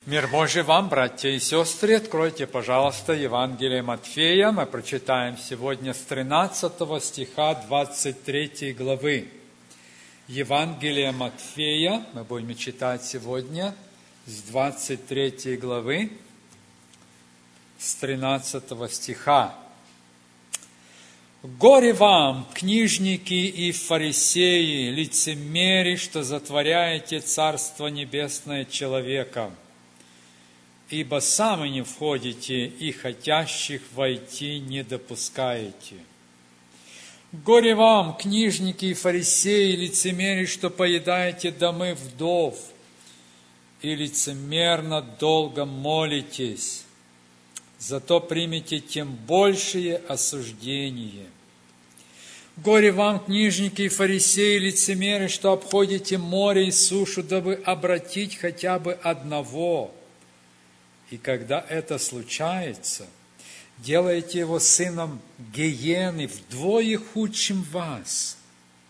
Мир Божий вам, братья и сестры, откройте, пожалуйста, Евангелие Матфея. Мы прочитаем сегодня с 13 стиха 23 главы. Евангелие Матфея мы будем читать сегодня с 23 главы, с 13 стиха. «Горе вам, книжники и фарисеи, лицемери, что затворяете Царство Небесное человеком, ибо сами не входите и хотящих войти не допускаете. Горе вам, книжники и фарисеи, лицемери, что поедаете домы вдов и лицемерно долго молитесь, зато примите тем большее осуждение. Горе вам, книжники и фарисеи, лицемеры, что обходите море и сушу, дабы обратить хотя бы одного. И когда это случается, делаете его сыном гиены, вдвое худшим вас.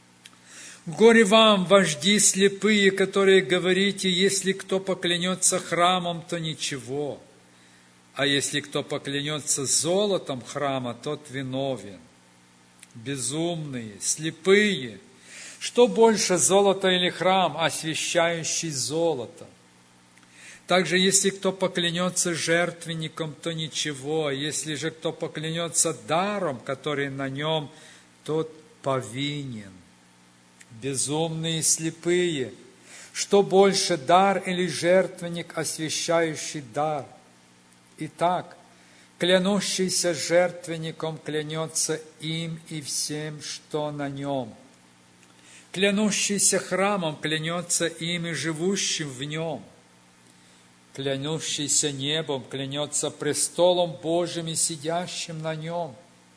Горе вам, вожди слепые, которые говорите, если кто поклянется храмом, то ничего, а если кто поклянется золотом храма, тот виновен. Безумные, слепые, что больше, золото или храм, освящающий золото? Также, если кто поклянется жертвенником, то ничего, если же кто поклянется даром, который на нем, тот повинен. Безумные и слепые, что больше, дар или жертвенник, освящающий дар? Итак, клянущийся жертвенником клянется им и всем, что на нем. Клянущийся храмом клянется им и живущим в нем. Клянущийся небом клянется престолом Божьим и сидящим на нем.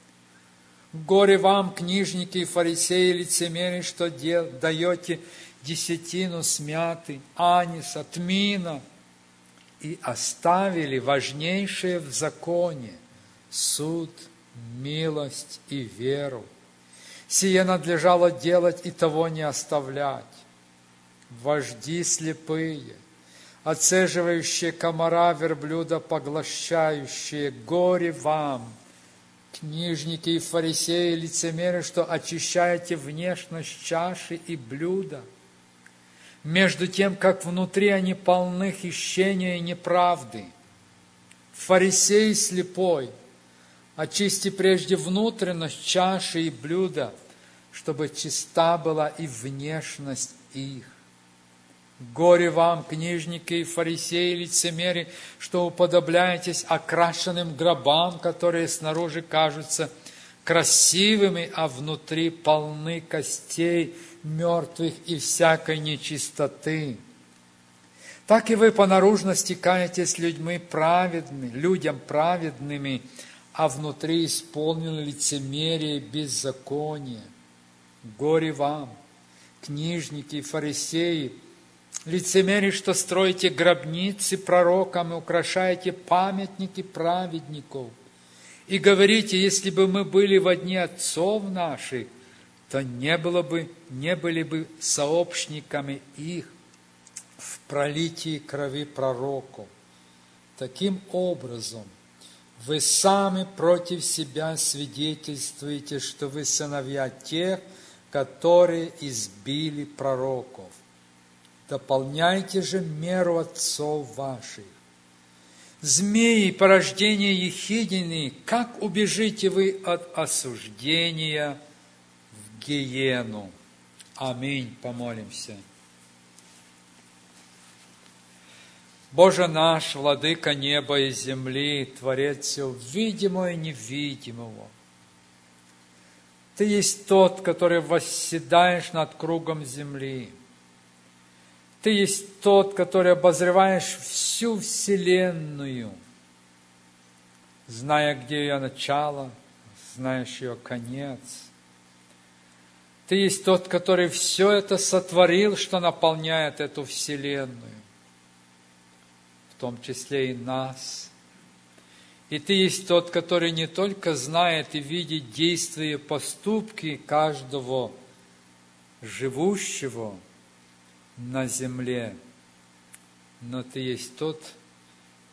Горе вам, книжники и фарисеи, лицемеры, что даете десятину смяты, аниса, тмина, и оставили важнейшее в законе – суд, милость и веру. Сие надлежало делать и того не оставлять. Вожди слепые, отцеживающие комара верблюда, поглощающие, горе вам, книжники и фарисеи, лицемеры, что очищаете внешность чаши и блюда, между тем, как внутри они полны хищения и неправды. Фарисей слепой, очисти прежде внутренность чаши и блюда, чтобы чиста была и внешность их. Горе вам, книжники и фарисеи, лицемеры, что уподобляетесь окрашенным гробам, которые снаружи кажутся красивыми, а внутри полны костей мертвых и всякой нечистоты. Так и вы по наружности каетесь людям праведными, а внутри исполнены лицемерие и беззаконие. Горе вам, книжники и фарисеи, лицемеры, что строите гробницы пророкам и украшаете памятники праведников, и говорите, если бы мы были во дни отцов наших, то не были бы сообщниками их в пролитии крови пророков. Таким образом, вы сами против себя свидетельствуете, что вы сыновья тех, которые избили пророков. Дополняйте же меру отцов ваших. Змеи, порождение ехидины, как убежите вы от осуждения в гиену? Аминь. Помолимся. Боже наш, владыка неба и земли, Творец всего видимого и невидимого, Ты есть тот, который восседаешь над кругом земли. Ты есть тот, который обозреваешь всю вселенную, зная, где ее начало, знаешь ее конец. Ты есть тот, который все это сотворил, что наполняет эту вселенную, в том числе и нас. И Ты есть тот, который не только знает и видит действия и поступки каждого живущего на земле, но Ты есть тот,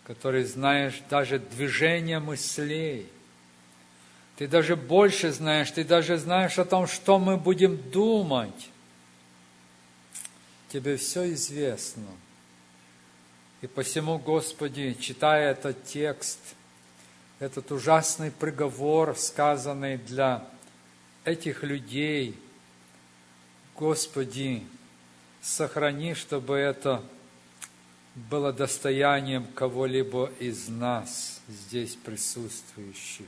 который знаешь даже движение мыслей. Ты даже больше знаешь, ты даже знаешь о том, что мы будем думать. Тебе все известно. И посему, Господи, читая этот текст, этот ужасный приговор, сказанный для этих людей, Господи, сохрани, чтобы это было достоянием кого-либо из нас, здесь присутствующих.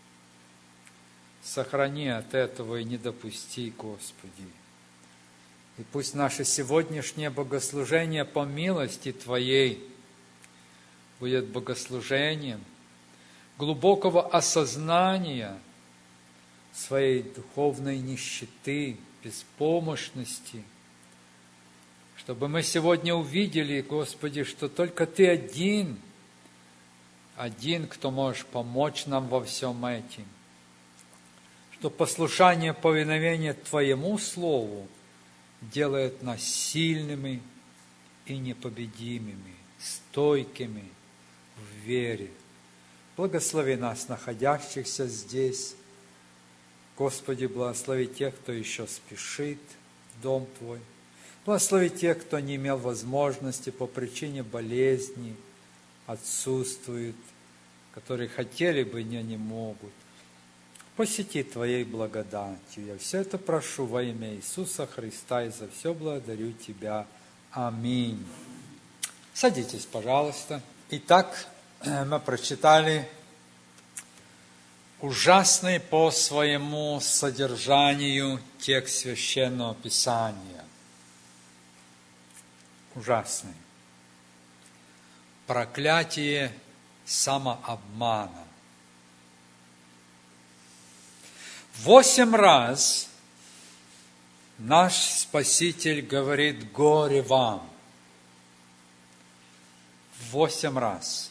Сохрани от этого и не допусти, Господи. И пусть наше сегодняшнее богослужение по милости Твоей будет богослужением глубокого осознания своей духовной нищеты, беспомощности, чтобы мы сегодня увидели, Господи, что только Ты один, кто можешь помочь нам во всем этом, что послушание, повиновение Твоему Слову делает нас сильными и непобедимыми, стойкими в вере. Благослови нас, находящихся здесь. Господи, благослови тех, кто еще спешит в Дом Твой. Благослови тех, кто не имел возможности по причине болезни, отсутствуют, которые хотели бы, но не могут. Посети Твоей благодатью. Я все это прошу во имя Иисуса Христа и за все благодарю Тебя. Аминь. Садитесь, пожалуйста. Итак, мы прочитали ужасный по своему содержанию текст Священного Писания. Ужасный. Проклятие самообмана. 8 раз наш Спаситель говорит: горе вам. 8 раз.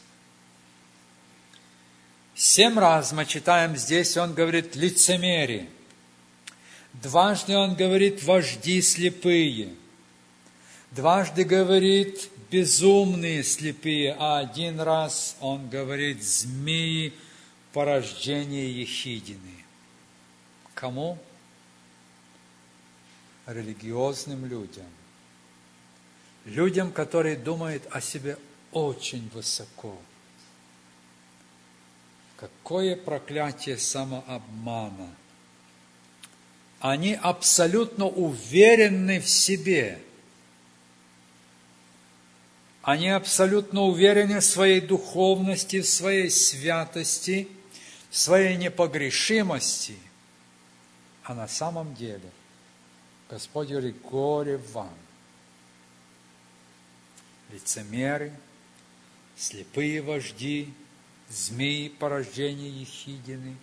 7 раз мы читаем здесь, Он говорит: лицемерие. 2 Он говорит: вожди слепые. 2 говорит: безумные слепые. А 1 раз Он говорит: змеи, порождение ехидины. Кому? Религиозным людям. Людям, которые думают о себе очень высоко. Какое проклятие самообмана! Они абсолютно уверены в себе. Они абсолютно уверены в своей духовности, в своей святости, в своей непогрешимости. А на самом деле Господь говорит: горе вам. Лицемеры, слепые вожди, змеи, порождение ехидины.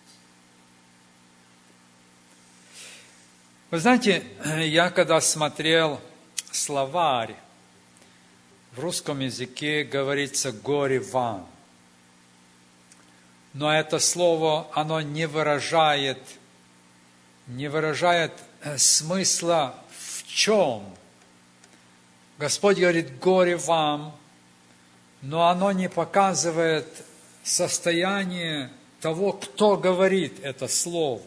Вы знаете, я когда смотрел словарь, в русском языке говорится «горе вам». Но это слово, оно не выражает смысла в чем. Господь говорит: горе вам, но оно не показывает состояние того, кто говорит это слово.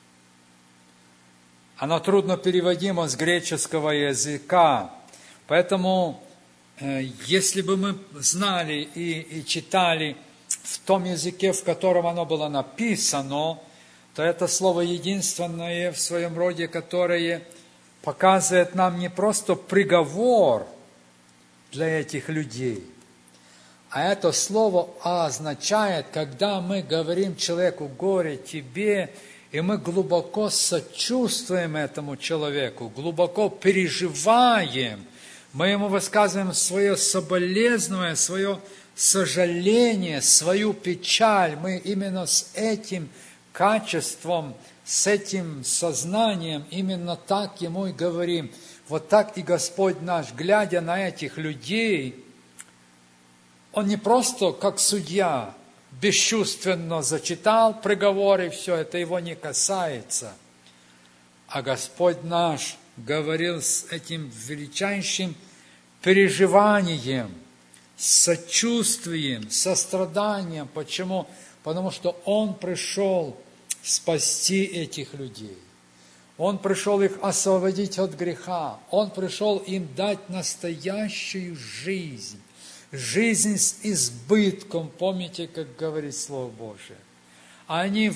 Оно трудно переводимо с греческого языка. Поэтому, если бы мы знали и читали в том языке, в котором оно было написано, то это слово единственное в своем роде, которое показывает нам не просто приговор для этих людей, а это слово означает, когда мы говорим человеку: горе тебе, и мы глубоко сочувствуем этому человеку, глубоко переживаем, мы ему высказываем свое соболезнование, свое сожаление, свою печаль. Мы именно с этим качеством, с этим сознанием именно так ему и говорим. Вот так и Господь наш, глядя на этих людей, Он не просто как судья бесчувственно зачитал приговор, и все, это его не касается. А Господь наш говорил с этим величайшим переживанием, с сочувствием, состраданием. Почему? Потому что Он пришел спасти этих людей. Он пришел их освободить от греха. Он пришел им дать настоящую жизнь. Жизнь с избытком. Помните, как говорит Слово Божие? Они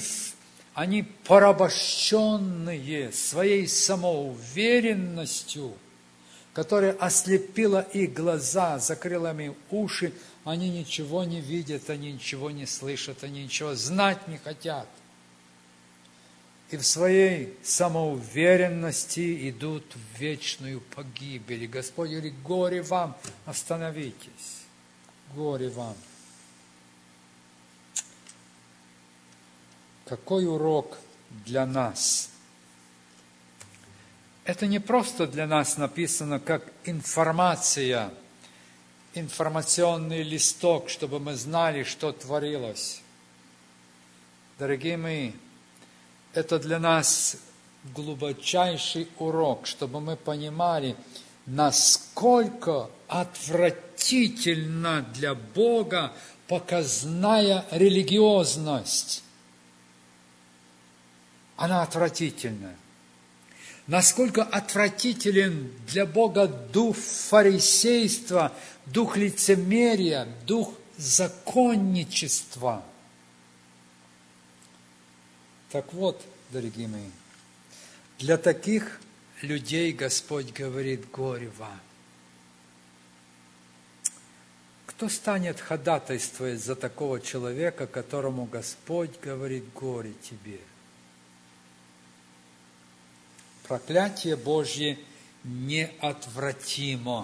порабощенные своей самоуверенностью, которая ослепила их глаза, закрыла им уши, они ничего не видят, они ничего не слышат, они ничего знать не хотят. И в своей самоуверенности идут в вечную погибель. И Господь говорит: горе вам, остановитесь, горе вам. Какой урок для нас? Это не просто для нас написано как информация, информационный листок, чтобы мы знали, что творилось. Дорогие мои, это для нас глубочайший урок, чтобы мы понимали, насколько отвратительна для Бога показная религиозность. Она отвратительна. Насколько отвратителен для Бога дух фарисейства, дух лицемерия, дух законничества. Так вот, дорогие мои, для таких людей Господь говорит: горе вам. Кто станет ходатайствовать за такого человека, которому Господь говорит: горе тебе? Проклятие Божье неотвратимо.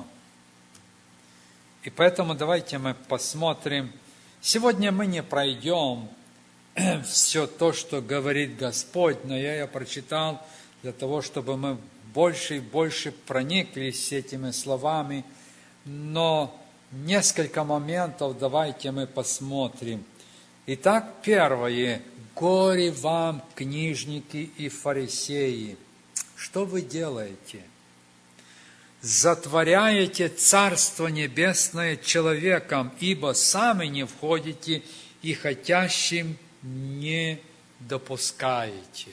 И поэтому давайте мы посмотрим. Сегодня мы не пройдем все то, что говорит Господь, но я прочитал для того, чтобы мы больше и больше прониклись этими словами. Но несколько моментов давайте мы посмотрим. Итак, первое. Горе вам, книжники и фарисеи. Что вы делаете? Затворяете Царство Небесное человеком, ибо сами не входите и хотящим не допускаете.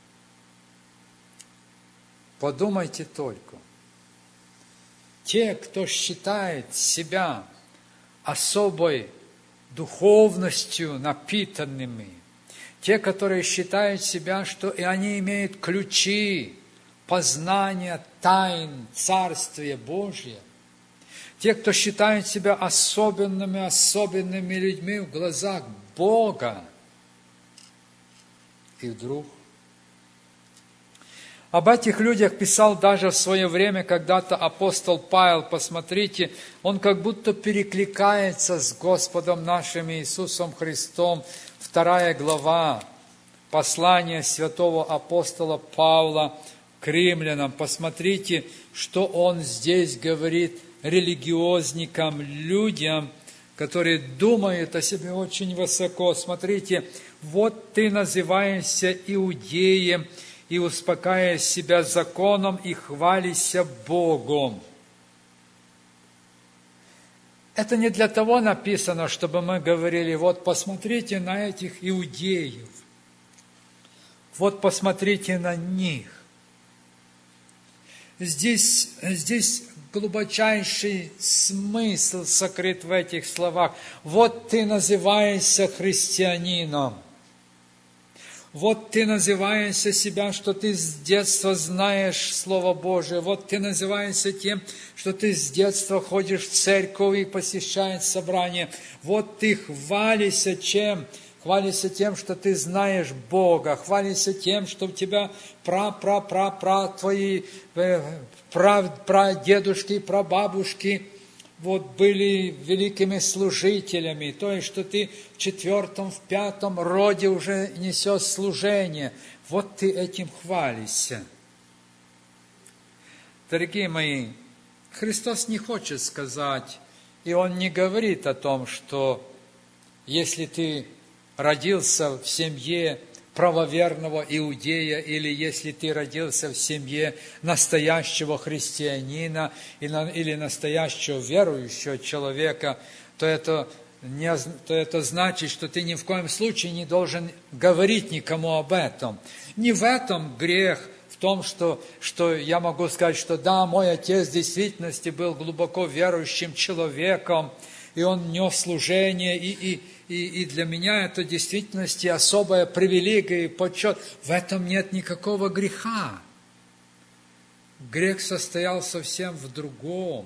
Подумайте только. Те, кто считает себя особой духовностью напитанными, те, которые считают себя, что и они имеют ключи познания тайн Царствия Божия, те, кто считает себя особенными людьми в глазах Бога, и вдруг об этих людях писал даже в свое время когда-то апостол Павел. Посмотрите, он как будто перекликается с Господом нашим Иисусом Христом. 2 глава послания святого апостола Павла к римлянам. Посмотрите, что он здесь говорит религиозникам, людям, которые думают о себе очень высоко. Смотрите, вот ты называешься иудеем, и успокаиваешь себя законом, и хвалишься Богом. Это не для того написано, чтобы мы говорили: вот посмотрите на этих иудеев, вот посмотрите на них. Здесь глубочайший смысл сокрыт в этих словах. Вот ты называешься христианином. Вот ты называешься себя, что ты с детства знаешь Слово Божие. Вот ты называешься тем, что ты с детства ходишь в церковь и посещаешь собрания. Вот ты хвалишься чем? Хвалишься тем, что ты знаешь Бога. Хвалишься тем, что у тебя твои прадедушки, прабабушки вот были великими служителями, то есть, что ты в 4-м, в 5-м роде уже несешь служение. Вот ты этим хвалишься. Дорогие мои, Христос не хочет сказать, и Он не говорит о том, что если ты родился в семье правоверного иудея, или если ты родился в семье настоящего христианина или настоящего верующего человека, то это значит, что ты ни в коем случае не должен говорить никому об этом. Не в этом грех, в том, что я могу сказать, что да, мой отец в действительности был глубоко верующим человеком, и он нес служение, и для меня это в действительности особая привилегия и почет. В этом нет никакого греха. Грех состоял совсем в другом.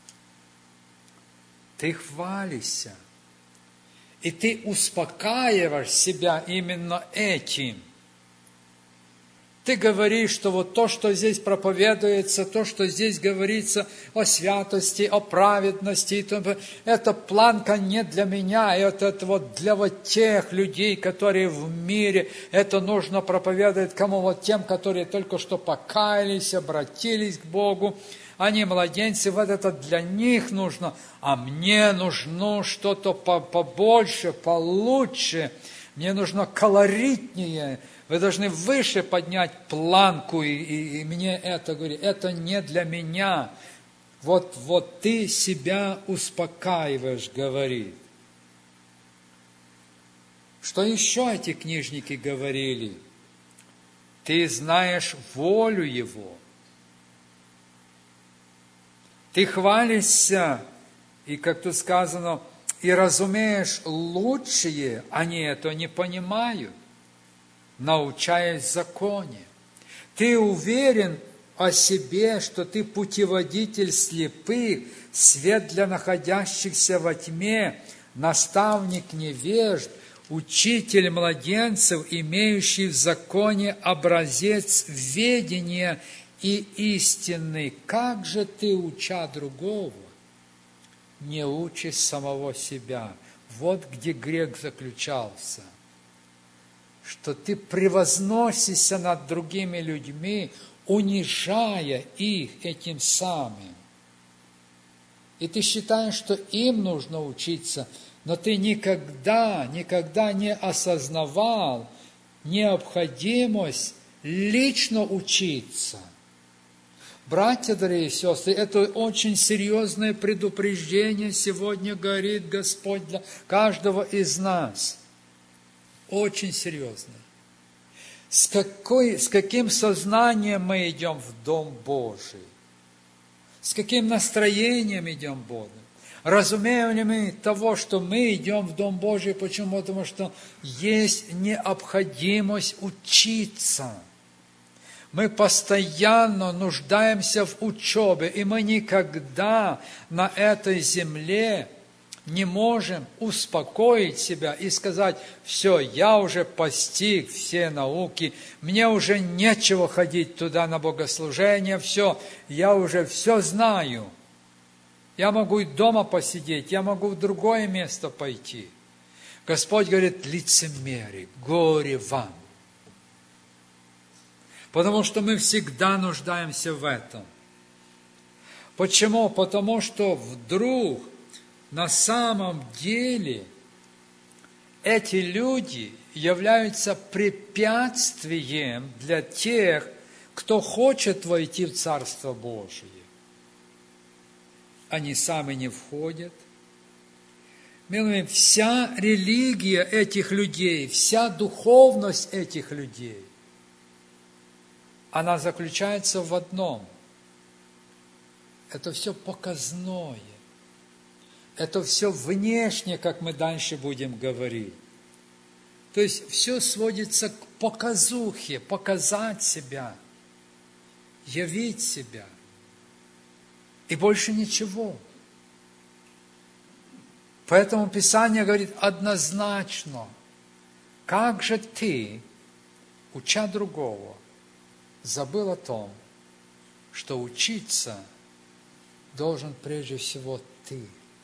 Ты хвалишься, и ты успокаиваешь себя именно этим. Ты говоришь, что вот то, что здесь проповедуется, то, что здесь говорится о святости, о праведности, это планка не для меня, это вот для вот тех людей, которые в мире, это нужно проповедовать кому? Вот тем, которые только что покаялись, обратились к Богу. Они младенцы, вот это для них нужно, а мне нужно что-то побольше, получше, мне нужно колоритнее. Вы должны выше поднять планку, и мне это говорит, это не для меня. Вот ты себя успокаиваешь, говорит. Что еще эти книжники говорили? Ты знаешь волю Его. Ты хвалишься, и, как тут сказано, и разумеешь лучшее, они это не понимают, научаясь в законе. Ты уверен о себе, что ты путеводитель слепых, свет для находящихся во тьме, наставник невежд, учитель младенцев, имеющий в законе образец ведения и истины. Как же ты, уча другого, не учишь самого себя? Вот где грех заключался. Что ты превозносишься над другими людьми, унижая их этим самым. И ты считаешь, что им нужно учиться, но ты никогда не осознавал необходимость лично учиться. Братья, дорогие сестры, это очень серьезное предупреждение сегодня говорит Господь для каждого из нас. Очень серьезно. С каким сознанием мы идем в Дом Божий? С каким настроением идем в Бога? Разумеем ли мы того, что мы идем в Дом Божий? Почему? Потому что есть необходимость учиться. Мы постоянно нуждаемся в учебе, и мы никогда на этой земле не можем успокоить себя и сказать: все, я уже постиг все науки, мне уже нечего ходить туда на богослужение, все, я уже все знаю. Я могу и дома посидеть, я могу в другое место пойти. Господь говорит: лицемерие, горе вам. Потому что мы всегда нуждаемся в этом. Почему? Потому что вдруг на самом деле эти люди являются препятствием для тех, кто хочет войти в Царство Божие. Они сами не входят. Милые, вся религия этих людей, вся духовность этих людей, она заключается в одном. Это все показное. Это все внешне, как мы дальше будем говорить. То есть все сводится к показухе, показать себя, явить себя. И больше ничего. Поэтому Писание говорит однозначно: как же ты, уча другого, забыл о том, что учиться должен прежде всего ты.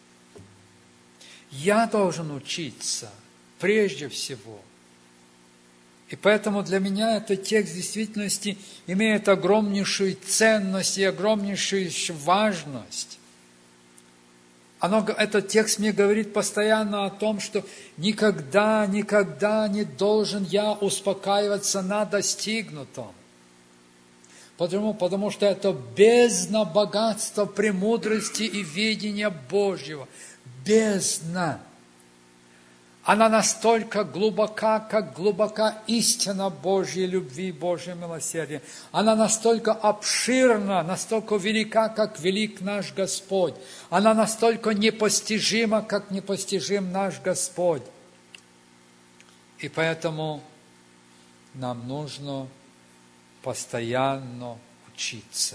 Я должен учиться прежде всего. И поэтому для меня этот текст в действительности имеет огромнейшую ценность и огромнейшую важность. Этот текст мне говорит постоянно о том, что никогда не должен я успокаиваться на достигнутом. Почему? Потому что это бездна богатства, премудрости и видения Божьего. Бездна. Она настолько глубока, как глубока истина Божьей любви, Божьего милосердия. Она настолько обширна, настолько велика, как велик наш Господь. Она настолько непостижима, как непостижим наш Господь. И поэтому нам нужно постоянно учиться.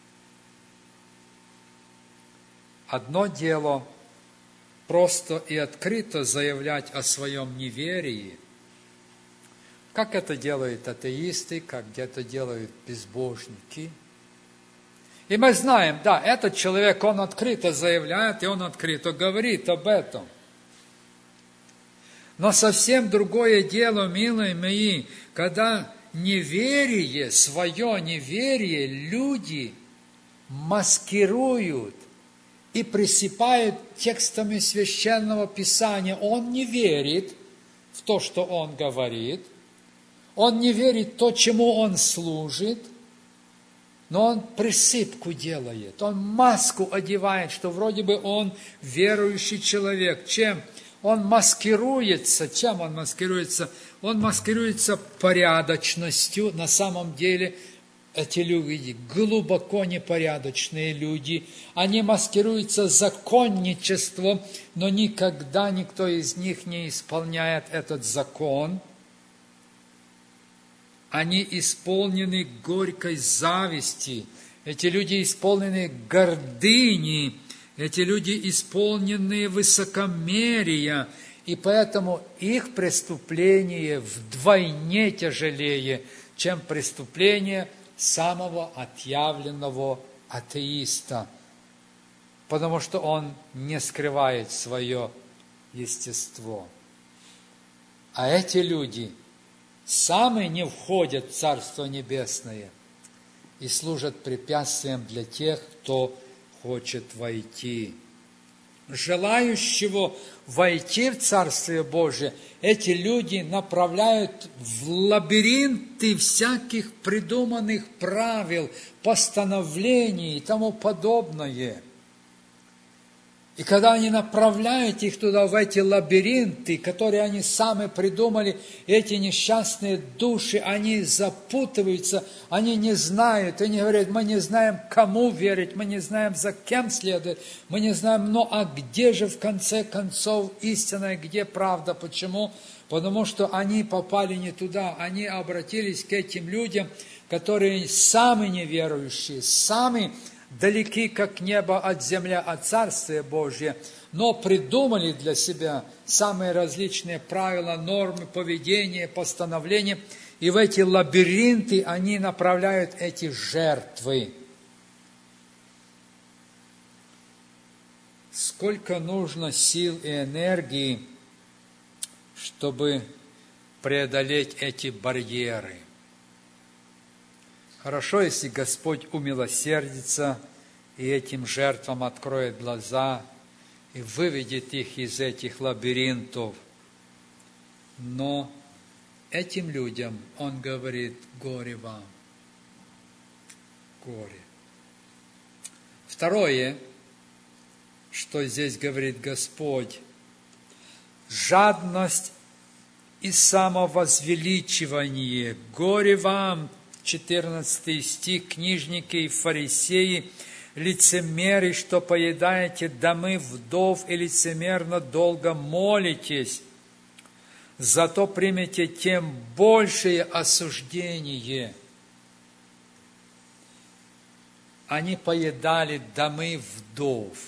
Одно дело просто и открыто заявлять о своем неверии, как это делают атеисты, как это делают безбожники. И мы знаем, да, этот человек, он открыто заявляет, и он открыто говорит об этом. Но совсем другое дело, милые мои, когда неверие, свое неверие люди маскируют и присыпают текстами Священного Писания. Он не верит в то, что он говорит. Он не верит в то, чему он служит. Но он присыпку делает. Он маску одевает, что вроде бы он верующий человек. Чем? Он маскируется. Чем он маскируется? Он маскируется порядочностью. На самом деле эти люди глубоко непорядочные люди. Они маскируются законничеством, но никогда никто из них не исполняет этот закон. Они исполнены горькой зависти. Эти люди исполнены гордыни. Эти люди исполнены высокомерия. И поэтому их преступление вдвойне тяжелее, чем преступление самого отъявленного атеиста, потому что он не скрывает свое естество. А эти люди сами не входят в Царство Небесное и служат препятствием для тех, кто хочет войти. Желающего войти в Царствие Божие, эти люди направляют в лабиринты всяких придуманных правил, постановлений и тому подобное. И когда они направляют их туда, в эти лабиринты, которые они сами придумали, эти несчастные души, они запутываются, они не знают, они говорят, мы не знаем, кому верить, мы не знаем, за кем следовать, мы не знаем, ну а где же в конце концов истина, где правда, почему? Потому что они попали не туда, они обратились к этим людям, которые сами неверующие, сами далеки, как небо от земли, от Царствия Божия, но придумали для себя самые различные правила, нормы, поведения, постановления, и в эти лабиринты они направляют эти жертвы. Сколько нужно сил и энергии, чтобы преодолеть эти барьеры. Хорошо, если Господь умилосердится и этим жертвам откроет глаза и выведет их из этих лабиринтов. Но этим людям Он говорит, горе вам, горе. Второе, что здесь говорит Господь, жадность и самовозвеличивание, горе вам, 14 стих, книжники и фарисеи, лицемеры, что поедаете домы вдов и лицемерно долго молитесь, зато примете тем большее осуждение. Они поедали домы вдов.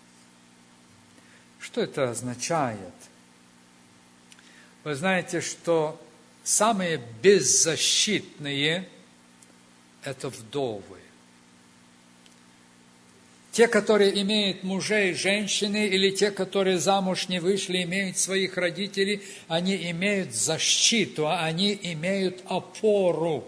Что это означает? Вы знаете, что самые беззащитные – это вдовы. Те, которые имеют мужей, женщины, или те, которые замуж не вышли, имеют своих родителей, они имеют защиту, они имеют опору.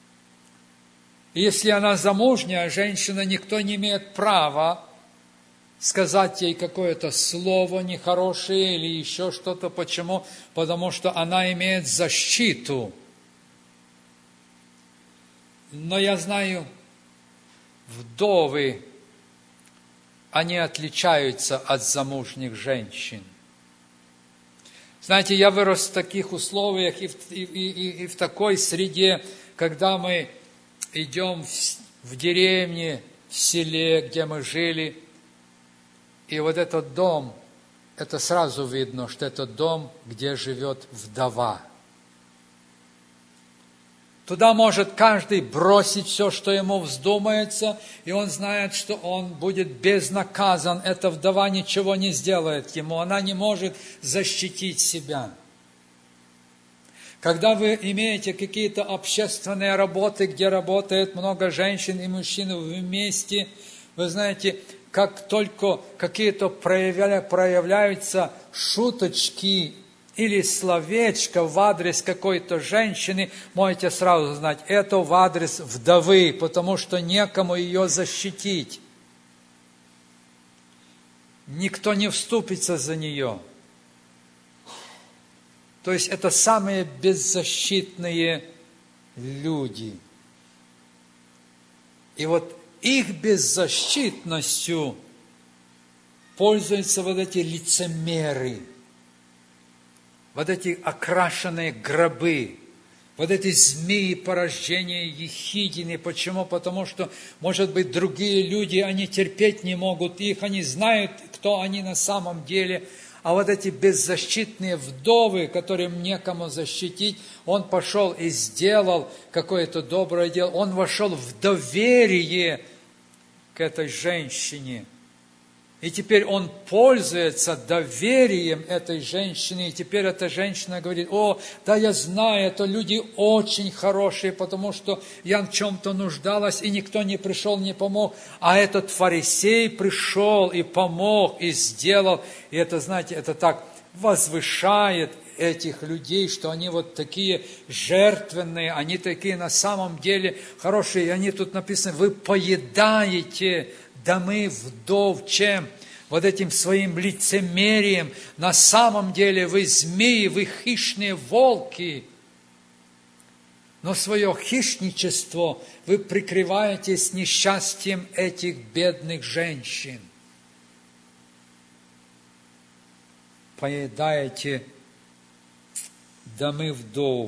И если она замужняя женщина, никто не имеет права сказать ей какое-то слово нехорошее или еще что-то. Почему? Потому что она имеет защиту. Но я знаю, вдовы, они отличаются от замужних женщин. Знаете, я вырос в таких условиях и в такой среде, когда мы идем в деревне, в селе, где мы жили, и вот этот дом, это сразу видно, что это дом, где живет вдова. Туда может каждый бросить все, что ему вздумается, и он знает, что он будет безнаказан. Эта вдова ничего не сделает ему, она не может защитить себя. Когда вы имеете какие-то общественные работы, где работает много женщин и мужчин вместе, вы знаете, как только какие-то проявляются шуточки или словечко в адрес какой-то женщины, можете сразу знать, это в адрес вдовы, потому что некому ее защитить. Никто не вступится за нее. То есть это самые беззащитные люди. И вот их беззащитностью пользуются вот эти лицемеры, вот эти окрашенные гробы, вот эти змеи порождения Ехидины. Почему? Потому что, может быть, другие люди, они терпеть не могут их, они знают, кто они на самом деле. А вот эти беззащитные вдовы, которым некому защитить, он пошел и сделал какое-то доброе дело. Он вошел в доверие к этой женщине. И теперь он пользуется доверием этой женщины. И теперь эта женщина говорит: о, да я знаю, это люди очень хорошие, потому что я в чем-то нуждалась, и никто не пришел, не помог. А этот фарисей пришел и помог, и сделал. И это, знаете, это так возвышает этих людей, что они вот такие жертвенные, они такие на самом деле хорошие. И они тут написаны: вы поедаете домы вдов, чем? Вот этим своим лицемерием. На самом деле вы змеи, вы хищные волки. Но свое хищничество вы прикрываетесь несчастьем этих бедных женщин. Поедаете домы вдов,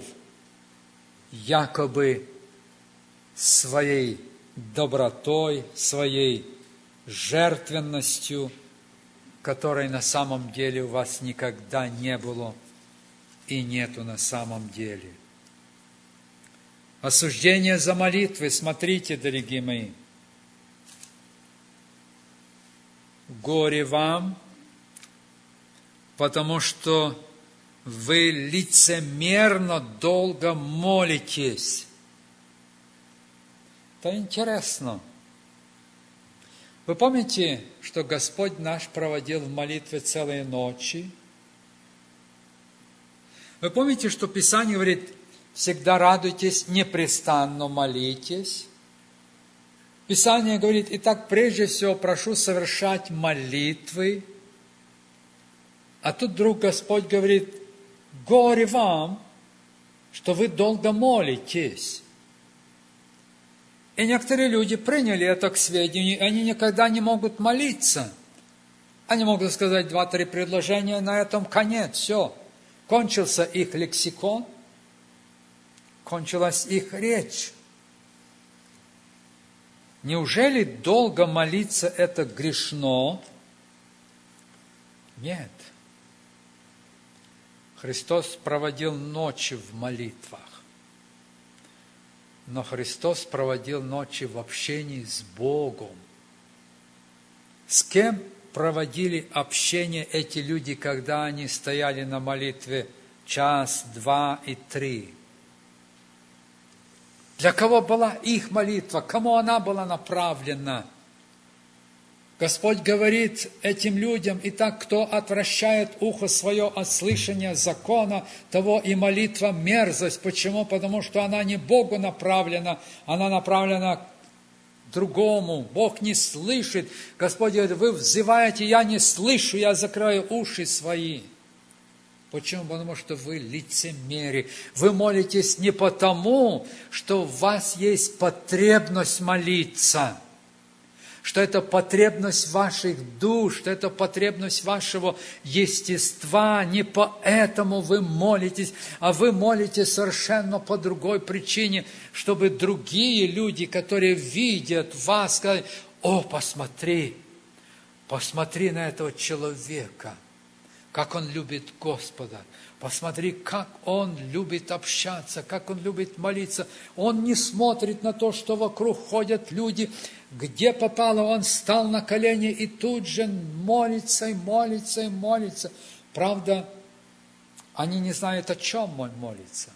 якобы своей добротой, своей жертвенностью, которой на самом деле у вас никогда не было и нету на самом деле. Осуждение за молитвы. Смотрите, дорогие мои. Горе вам, потому что вы лицемерно долго молитесь. Это интересно. Вы помните, что Господь наш проводил в молитве целые ночи? Вы помните, что Писание говорит: всегда радуйтесь, непрестанно молитесь? Писание говорит: итак, прежде всего прошу совершать молитвы. А тут вдруг Господь говорит: горе вам, что вы долго молитесь. И некоторые люди приняли это к сведению, и они никогда не могут молиться. Они могут сказать 2-3 предложения, на этом конец, все. Кончился их лексикон, кончилась их речь. Неужели долго молиться это грешно? Нет. Христос проводил ночи в молитвах. Но Христос проводил ночи в общении с Богом. С кем проводили общение эти люди, когда они стояли на молитве 1, 2 и 3? Для кого была их молитва? Кому она была направлена? Господь говорит этим людям: итак, кто отвращает ухо свое от слышания закона, того и молитва мерзость. Почему? Потому что она не Богу направлена, она направлена другому. Бог не слышит. Господь говорит, вы взываете, я не слышу, я закрою уши свои. Почему? Потому что вы лицемерие. Вы молитесь не потому, что у вас есть потребность молиться, что это потребность ваших душ, что это потребность вашего естества. Не поэтому вы молитесь, а вы молитесь совершенно по другой причине, чтобы другие люди, которые видят вас, сказали, о, посмотри на этого человека, как он любит Господа. Посмотри, как он любит общаться, как он любит молиться. Он не смотрит на то, что вокруг ходят люди. Где попало, он встал на колени и тут же молится, и молится, и молится. Правда, они не знают, о чем он молится.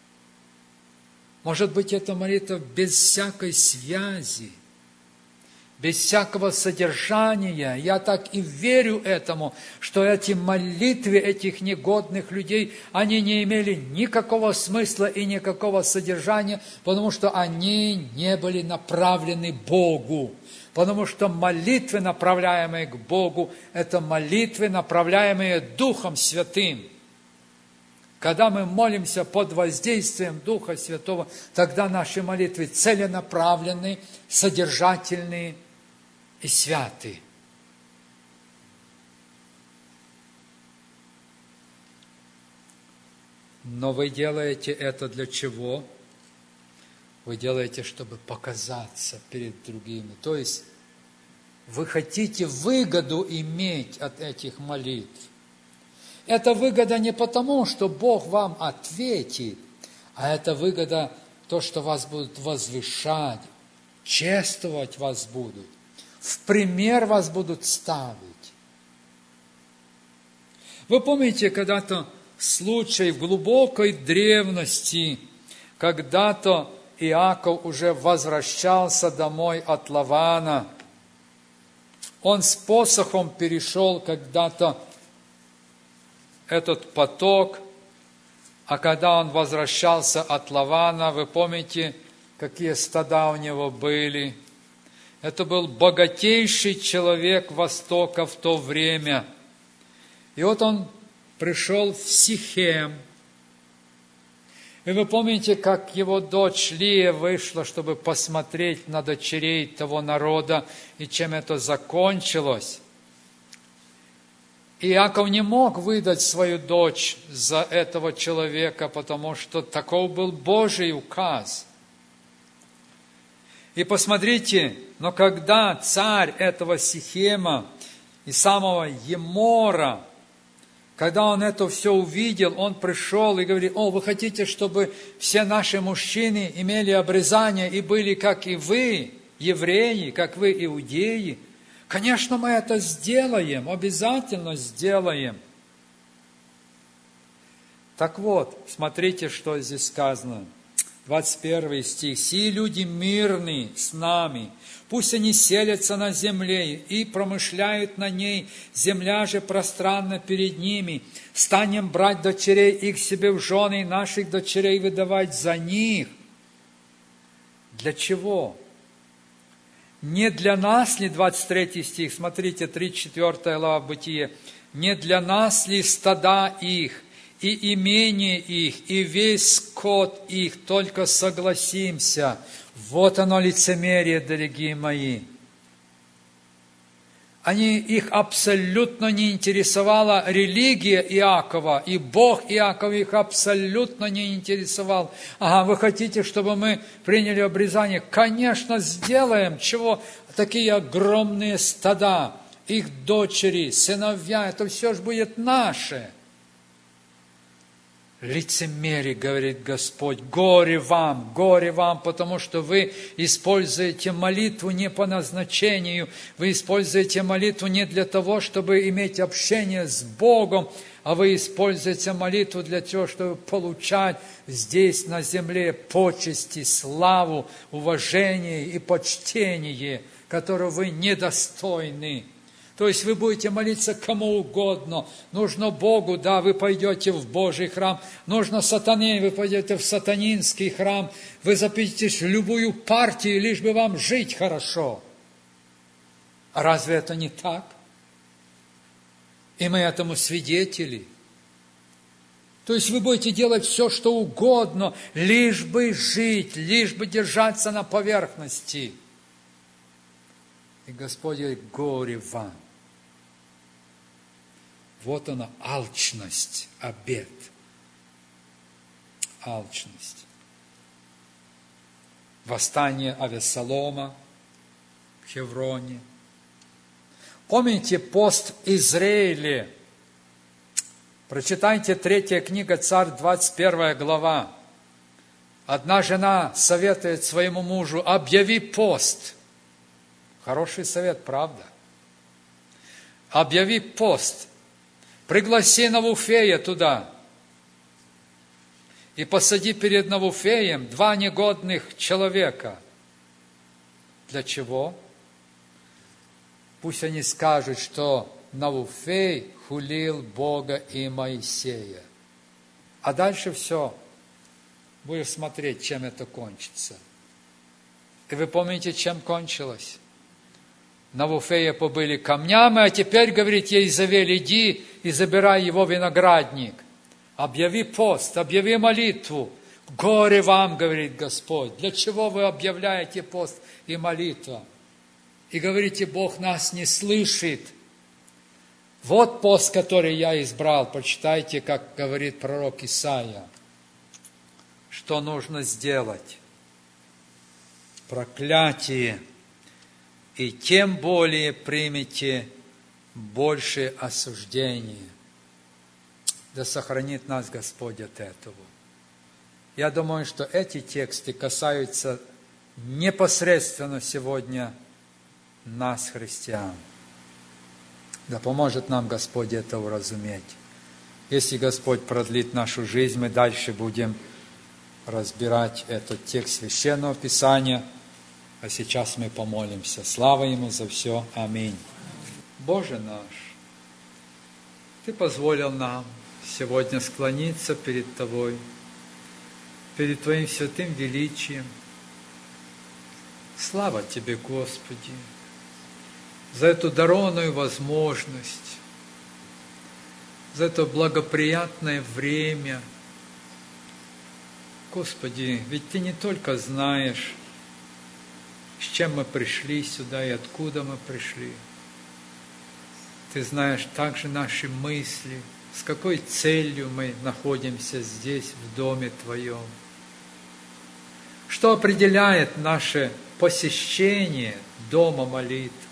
Может быть, это молитва без всякой связи, без всякого содержания. Я так и верю этому, что эти молитвы этих негодных людей, они не имели никакого смысла и никакого содержания, потому что они не были направлены Богу. Потому что молитвы, направляемые к Богу, это молитвы, направляемые Духом Святым. Когда мы молимся под воздействием Духа Святого, тогда наши молитвы целенаправленные, содержательные и святы. Но вы делаете это для чего? Вы делаете, чтобы показаться перед другими. То есть вы хотите выгоду иметь от этих молитв. Эта выгода не потому, что Бог вам ответит, а это выгода то, что вас будут возвышать, чествовать вас будут. В пример вас будут ставить. Вы помните, когда-то случай в глубокой древности, когда-то Иаков уже возвращался домой от Лавана. Он с посохом перешел когда-то этот поток, а когда он возвращался от Лавана, вы помните, какие стада у него были? Это был богатейший человек Востока в то время. И вот он пришел в Сихем. И вы помните, как его дочь Лия вышла, чтобы посмотреть на дочерей того народа, и чем это закончилось. Иаков не мог выдать свою дочь за этого человека, потому что таков был Божий указ. И посмотрите, но когда царь этого Сихема и самого Емора, когда он это все увидел, он пришел и говорит, о, вы хотите, чтобы все наши мужчины имели обрезание и были, как и вы, евреи, как вы, иудеи? Конечно, мы это сделаем, обязательно сделаем. Так вот, смотрите, что здесь сказано. 21 стих. «Сии люди мирные с нами, пусть они селятся на земле и промышляют на ней, земля же пространна перед ними. Станем брать дочерей их себе в жены, и наших дочерей выдавать за них». Для чего? Не для нас ли, 23 стих, смотрите, 34 глава Бытие, не для нас ли стада их, и имение их, и весь скот их, только согласимся. Вот оно лицемерие, дорогие мои. Их абсолютно не интересовала религия Иакова, и Бог Иакова их абсолютно не интересовал. Ага, вы хотите, чтобы мы приняли обрезание? Конечно, сделаем. Чего? Такие огромные стада, их дочери, сыновья, это все же будет наше. Лицемерие, говорит Господь, горе вам, потому что вы используете молитву не по назначению, вы используете молитву не для того, чтобы иметь общение с Богом, а вы используете молитву для того, чтобы получать здесь на земле почести, славу, уважение и почтение, которого вы недостойны. То есть вы будете молиться кому угодно. Нужно Богу, да, вы пойдете в Божий храм. Нужно сатане, вы пойдете в сатанинский храм. Вы запишетесь в любую партию, лишь бы вам жить хорошо. А разве это не так? И мы этому свидетели. То есть вы будете делать все, что угодно, лишь бы жить, лишь бы держаться на поверхности. И Господь говорит, горе вам. Вот она, алчность, обет. Алчность. Восстание Авессалома в Хевроне. Помните пост Израиля? Прочитайте 3 книга Царь, 21 глава. Одна жена советует своему мужу, объяви пост. Хороший совет, правда? Объяви пост. Пригласи Навуфея туда. И посади перед Навуфеем 2 негодных человека. Для чего? Пусть они скажут, что Навуфей хулил Бога и Моисея. А дальше все. Будешь смотреть, чем это кончится. И вы помните, чем кончилось? Навуфея побыли камнями, а теперь, говорит Езавель, иди и забирай его виноградник. Объяви пост, объяви молитву. Горе вам, говорит Господь. Для чего вы объявляете пост и молитву? И говорите, Бог нас не слышит. Вот пост, который я избрал. Почитайте, как говорит пророк Исаия. Что нужно сделать? Проклятие. И тем более примите большее осуждение. Да сохранит нас Господь от этого. Я думаю, что эти тексты касаются непосредственно сегодня нас, христиан. Да поможет нам Господь это уразуметь. Если Господь продлит нашу жизнь, мы дальше будем разбирать этот текст Священного Писания. А сейчас мы помолимся. Слава Ему за все. Аминь. Боже наш, Ты позволил нам сегодня склониться перед Тобой, перед Твоим святым величием. Слава Тебе, Господи, за эту дарованную возможность, за это благоприятное время. Господи, ведь Ты не только знаешь, с чем мы пришли сюда и откуда мы пришли. Ты знаешь также наши мысли, с какой целью мы находимся здесь, в доме Твоем. Что определяет наше посещение дома молитвы.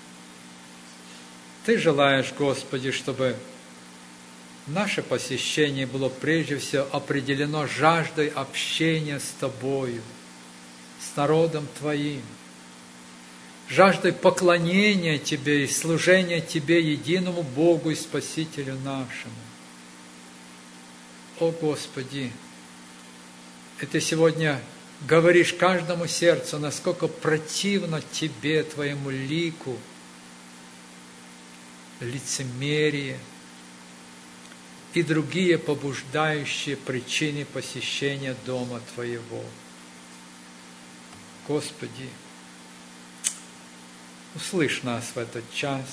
Ты желаешь, Господи, чтобы наше посещение было прежде всего определено жаждой общения с Тобою, с народом Твоим, жаждой поклонения Тебе и служения Тебе, единому Богу и Спасителю нашему. О Господи, и Ты сегодня говоришь каждому сердцу, насколько противно Тебе, Твоему лику, лицемерие и другие побуждающие причины посещения дома Твоего. Господи, услышь нас в этот час.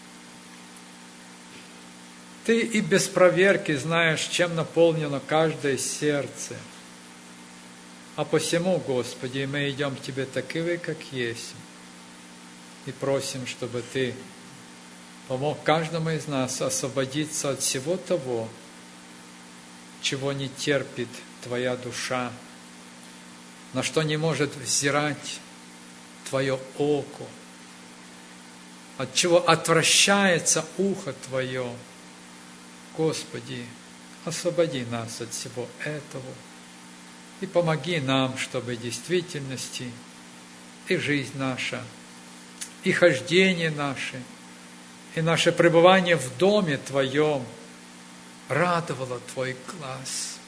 Ты и без проверки знаешь, чем наполнено каждое сердце. А посему, Господи, мы идем к Тебе таковы, как есть, и просим, чтобы Ты помог каждому из нас освободиться от всего того, чего не терпит Твоя душа, на что не может взирать Твое око, от чего отвращается ухо Твое. Господи, освободи нас от всего этого и помоги нам, чтобы в действительности и жизнь наша, и хождение наше, и наше пребывание в доме Твоем радовало Твой глаз,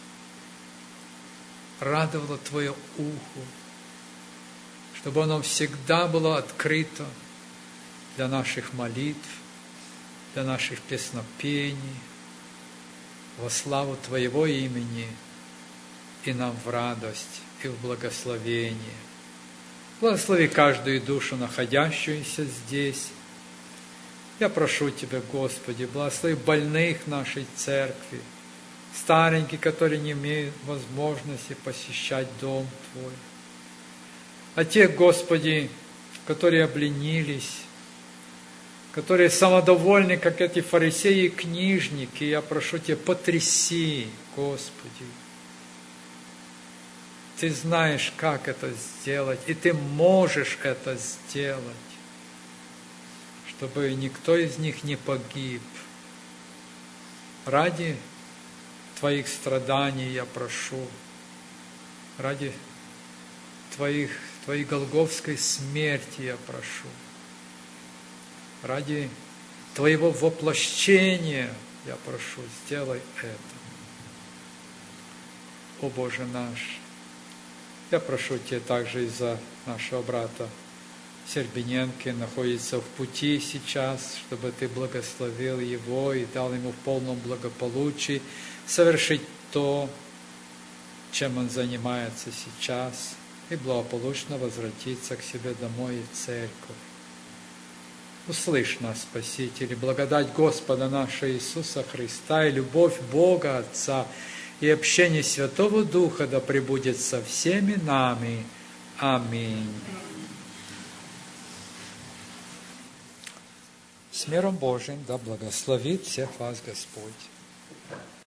радовало Твое ухо, чтобы оно всегда было открыто для наших молитв, для наших песнопений, во славу Твоего имени, и нам в радость, и в благословение. Благослови каждую душу, находящуюся здесь. Я прошу Тебя, Господи, благослови больных нашей церкви, старенькие, которые не имеют возможности посещать Дом Твой. А те, Господи, которые обленились, которые самодовольны, как эти фарисеи и книжники, я прошу Тебя, потряси, Господи. Ты знаешь, как это сделать, и Ты можешь это сделать, чтобы никто из них не погиб. Ради Твоих страданий я прошу, ради Твоей голгофской смерти я прошу, ради Твоего воплощения я прошу, сделай это. О Боже наш, я прошу Тебя также и за нашего брата Сербиненко, находится в пути сейчас, чтобы Ты благословил его и дал ему в полном благополучии совершить то, чем он занимается сейчас, и благополучно возвратиться к себе домой и в церковь. Услышь нас, Спаситель, и благодать Господа нашего Иисуса Христа, и любовь Бога Отца, и общение Святого Духа да пребудет со всеми нами. Аминь. С миром Божиим да благословит всех вас Господь.